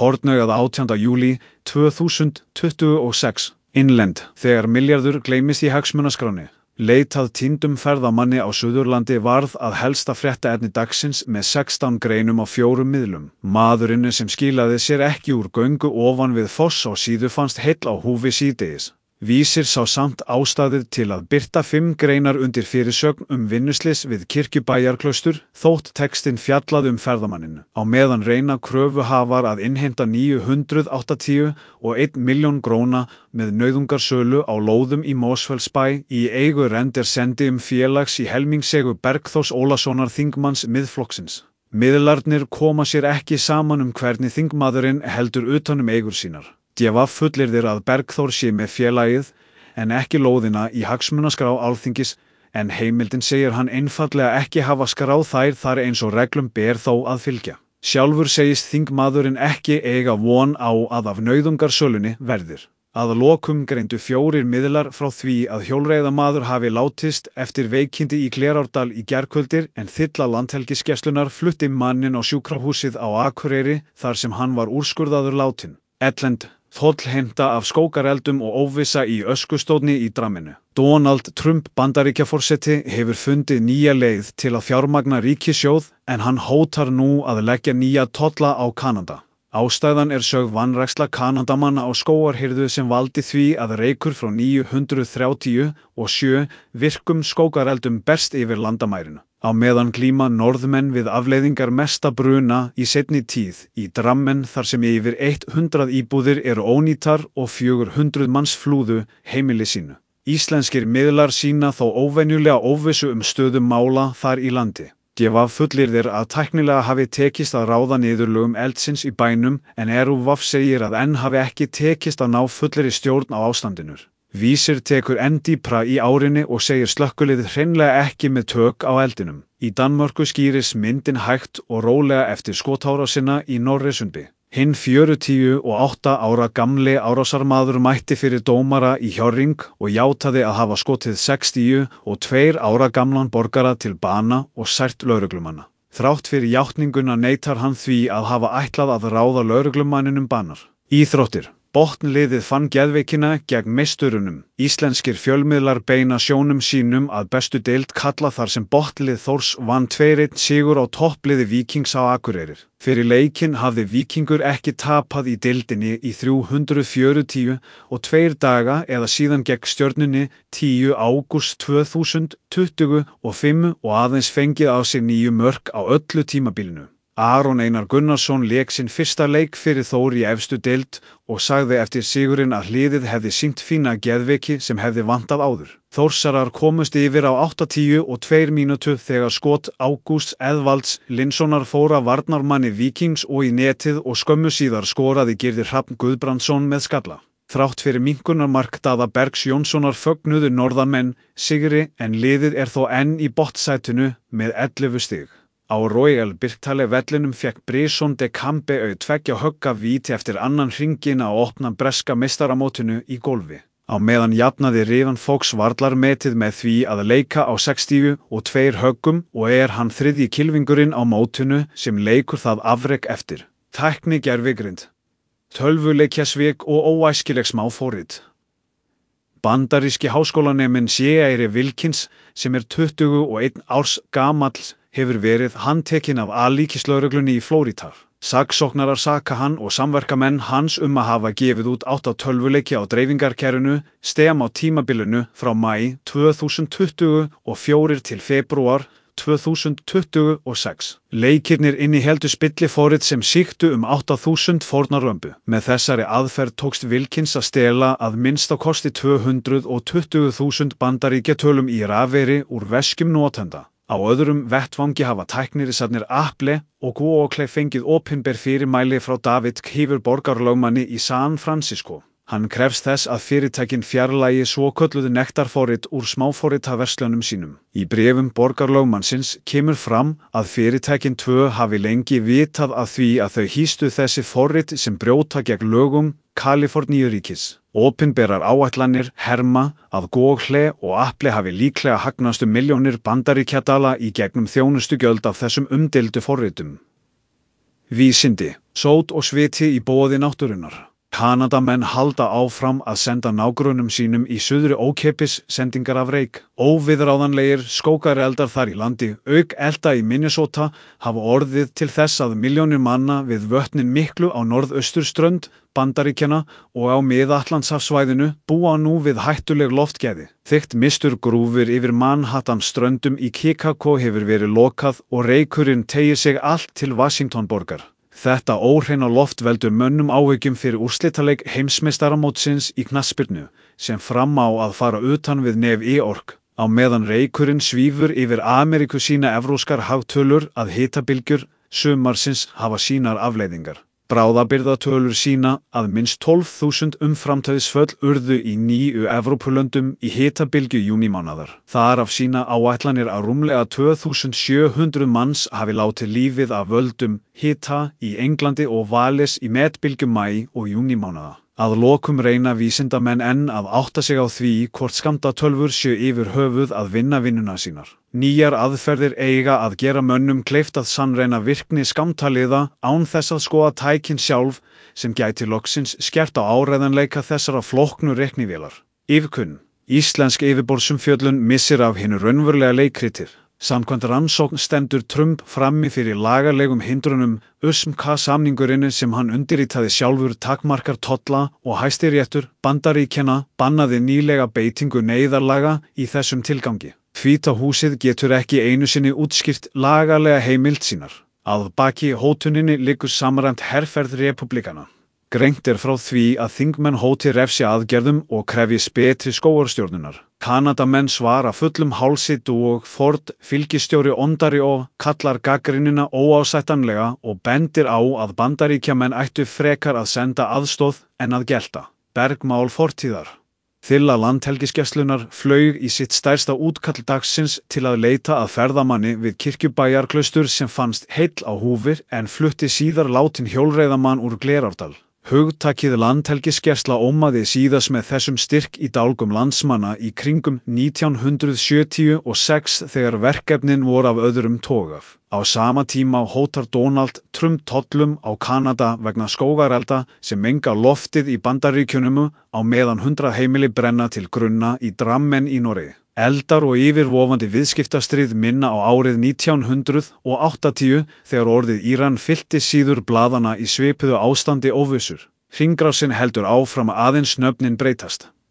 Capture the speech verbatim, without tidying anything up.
Hornaugað átjánda júlí tvö þúsund tuttugu og sex. Innlend. Þegar milljarður gleymist í hagsmunaskránni. Leitað týndum ferðamanni á Suðurlandi varð að helsta fréttaefni dagsins með sextán greinum á fjórum miðlum. Maðurinn sem skilaði sér ekki úr göngu ofan við foss á síðu fannst heill á húfi síðdegis. Vísir sá samt ástæður til að birta fimm greinar undir fyrirsögn um vinnuslys við Kirkjubæjarklaustur þótt textinn fjallað um ferðamanninn. Á meðan reyna kröfuhafar að innheimta níu hundruð áttatíu og ein milljón króna með nauðungarsölu á lóðum í Mosfellsbæ í eigu Rendersendi um félags í helmingseigu Bergþórs Ólasonar þingmanns Miðflokksins. Miðlarnir koma sér ekki saman um hvernig þingmaðurinn heldur utan um eigur sínar. D V fullyrðir að Bergþór sé með félagið en ekki lóðina í hagsmunaskrá Alþingis en heimildin segir hann einfaldlega ekki hafa skráð þær þar eins og reglum ber þó að fylgja. Sjálfur segist þingmaðurinn ekki eiga von á að af nauðungarsölunni verðir. Að lokum greindu fjórir miðlar frá því að hjólreiðamaður hafi látist eftir veikindi í Glerárdal í gærkvöldir en þyrla Landhelgisgæslunnar flutti manninn á sjúkrahúsið á Akureyri þar sem hann var úrskurðaður látinn. Ellend. Þollheimta af skógareldum og óvissa í öskustónni í Dramminu. Donald Trump Bandaríkjaforseti hefur fundið nýja leið til að fjármagna ríkissjóð en hann hótar nú að leggja nýja tolla á Kanada. Ástæðan er sögð vanræksla Kanadamanna á skógarhirðu sem valdi því að reykur frá níu hundruð þrjátíu og sjö virkum skógareldum berst yfir landamærinu. Á meðan glíma norðmenn við afleiðingar mesta bruna í seinni tíð í Drammen þar sem yfir hundrað íbúðir eru ónýtar og fjögur hundruð manns flúðu heimili sínu. Íslenskir miðlar sýna þó óvenjulega óvissu um stöðu mála þar í landi. D V fullyrðir að tæknilega hafi tekist að ráða niðurlögum eldsins í bænum en R U V segir að enn hafi ekki tekist að ná fullri stjórn á ástandinu. Vísir tekur enn dýpra í árinni og segir slökkviliðið hreinlega ekki með tök á eldinum. Í Danmörku skýris myndin hægt og rólega eftir skotárásina í Norresundi. Hinn fjörutíu og átta ára gamli árásarmaður mætti fyrir dómara í Hjörring og játaði að hafa skotið sextíu og tveir ára gamlan borgara til bana og sært lögreglumanna. Þrátt fyrir játninguna neitar hann því að hafa ætlað að ráða lögreglumanninum banar. Íþróttir. Botnliðið fann geðveikina gegn meisturunum. Íslenskir fjölmiðlar beina sjónum sínum að bestu deild karla þar sem botnlið Þórs vann tvö eitt sigur á toppliði Víkings á Akureyri. Fyrir leikinn hafði Víkingur ekki tapað í deildinni í þrjú hundruð fjörutíu og tveir daga eða síðan gegn Stjörnunni tíunda ágúst tvö þúsund tuttugu og fimm og aðeins fengið á sig níu mörk á öllu tímabilinu. Aron Einar Gunnarsson lék sinn fyrsta leik fyrir Þór í efstu deild og sagði eftir sigurinn að liðið hefði sýnt fína geðveiki sem hefði vantað áður. Þórsarar komust yfir á áttatíu og tvær mínútur þegar skot Ágústs Eðvalds Lindssonar fór af varnarmanni Víkings og í netið og skömmu síðar skoraði Gyrðir Hrafn Guðbrandsson með skalla. Þrátt fyrir minnkunarmark Daða Bergs Jónssonar fögnuðu norðanmenn sigri en liðið er þó enn í botnsætinu með ellefu stig. Á Royal Birktale vellinum fekk Bryson de Campe au tveggja högga víti eftir annan hringinn á opna breska meistaramótinu í golfi. Á meðan jafnaði Rivan Fox varlar metið með því að leika á sextíu og tveir höggum og er hann þriðji kylfingurinn á mótinu sem leikur það afrek eftir. Tækni gervigreind. Tölvuleikjasvik og óæskileg smáforrit. Bandaríski háskólaneminn Sierra Wilkins sem er tuttugu og eins árs gamall hefur verið handtekinn af alríkislögreglunni í Flórída. Saksóknarar saka hann og samverkamenn hans um að hafa gefið út átta tölvuleiki á dreifingarkerfinu STEM á tímabilinu frá maí tvö þúsund tuttugu og fjórir til febrúar tvö þúsund tuttugu og sex. Leikirnir inniheldu spilliforrit sem sýktu um átta þúsund fórnarlömbu. Með þessari aðferð tókst Wilkins að stela að minnsta kosti tvö hundruð og tuttugu þúsund bandaríkjatölum í rafeyri úr veskjum notenda. Á öðrum vettvangi hafa tæknirisarnir Apple og Google fengið opinber fyrirmæli frá David Kiefer borgarlögmanni í San Francisco. Hann krefst þess að fyrirtækin fjarlægi svokölluðu nektarforrit úr smáforritaverslunum sínum. Í bréfum borgarlögmannsins kemur fram að fyrirtækin tvö hafi lengi vitað að því að þau hýstu þessi forrit sem brjóta gegn lögum Kaliforníuríkis. Opinberar áætlanir herma að Google og Apple hafi líklega hagnast um milljónir bandaríkjadala í gegnum þjónustugjöld af þessum umdeildu forritum. Vísindi, sót og sviti í boði náttúrunnar. Kanadamenn halda áfram að senda nágrönnum sínum í suðri ókeypis sendingar af reyk. Óviðráðanlegir skógareldar þar í landi, auk elda í Minnesota, hafa orðið til þess að milljónir manna við vötnin miklu á norðausturströnd Bandaríkjanna og á Mið-Atlantshafssvæðinu búa nú við hættuleg loftgæði. Þykkt mistur grúfur yfir Manhattan ströndum í Chicago hefur verið lokað og reykurinn teygir sig allt til Washingtonborgar. Þetta óhreina loft veldur mönnum áhyggjum fyrir úrslitaleik heimsmeistaramótsins í knattspyrnu sem fram á að fara utan við New York. Á meðan reykurinn svífur yfir Ameríku sína evróskar hagtölur að hitabylgjur sumarsins hafa sínar afleiðingar. Bráðabirgðatölur sína að minnst tólf þúsund umframtæðisföll urðu í níu Evrópulöndum í hitabylgju júnímánaðar. Þar af sína áætlanir að rúmlega tvö þúsund sjö hundruð manns hafi látið lífið af völdum hita í Englandi og Wales í metbylgju maí og júnímánaða. Að lokum reyna vísindamenn enn að átta sig á því hvort skammtatölvur séu yfir höfuð að vinna vinnuna sínar. Nýjar aðferðir eiga að gera mönnum kleift að sannreyna virkni skammtaliða án þess að skoða tækin sjálf sem gæti loksins skert á áreiðanleika þessara flóknu reiknivélar. Yfirkunn. Íslensk yfirborðsumfjöllun missir af hinu raunverulega leikritir. Samkvæmt rannsókn stendur Trump frammi fyrir lagalegum hindrunum. U S M K-samningurinn sem hann undirritaði sjálfur takmarkar tolla og Hæstiréttur Bandaríkjanna bannaði nýlega beitingu neyðarlaga í þessum tilgangi. Hvíta húsið getur ekki einu sinni útskýrt lagalega heimild sínar. Að baki hótuninni liggur samræmt herferð repúblikana. Greint er frá því að þingmenn hóti refsi aðgerðum og krefjist betri skógarstjórnunar. Kanadamenn svara fullum hálsi og Ford fylgistjóri Ontario kallar gagnrýnina óásættanlega og bendir á að Bandaríkjamenn ættu frekar að senda aðstoð en að gelta. Bergmál fortíðar. Þyrla Landhelgisgæslunnar flaug í sitt stærsta útkall dagsins til að leita að ferðamanni við Kirkjubæjarklaustur sem fannst heill á húfi en flutti síðar látinn hjólreiðamann úr Glerárdal. Hugtakið Landhelgisgæsla ómaði síðast með þessum styrk í dálgum landsmanna í kringum nítján hundruð sjötíu og sex þegar verkefnin voru af öðrum togaf. Á sama tíma hótar Donald Trump tollum á Kanada vegna skógarelda sem menga loftið í Bandaríkjunum á meðan hundrað heimili brenna til grunna í Drammen í Noregi. Eldar og yfirvofandi viðskiptastríð minna á árið nítján hundruð áttatíu þegar orðið Íran fyllti síður blaðana í svipuðu ástandi óvissur. Hringrásin heldur áfram aðeins nöfnin breytast.